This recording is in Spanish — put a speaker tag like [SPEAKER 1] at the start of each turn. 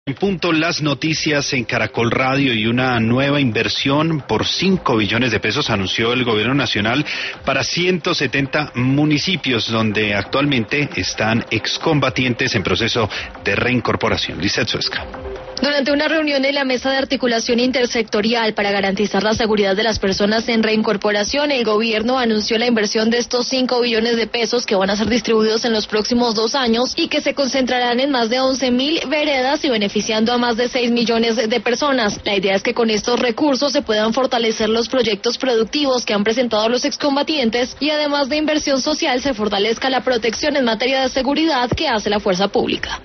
[SPEAKER 1] En punto las noticias en Caracol Radio y una nueva inversión por 5 billones de pesos anunció el gobierno nacional para 170 municipios donde actualmente están excombatientes en proceso de reincorporación. Lizeth Suezca.
[SPEAKER 2] Durante una reunión en la mesa de articulación intersectorial para garantizar la seguridad de las personas en reincorporación, el gobierno anunció la inversión de estos 5 billones de pesos que van a ser distribuidos en los próximos 2 años y que se concentrarán en más de 11.000 veredas y beneficiando a más de 6 millones de personas. La idea es que con estos recursos se puedan fortalecer los proyectos productivos que han presentado los excombatientes y además de inversión social se fortalezca la protección en materia de seguridad que hace la fuerza pública.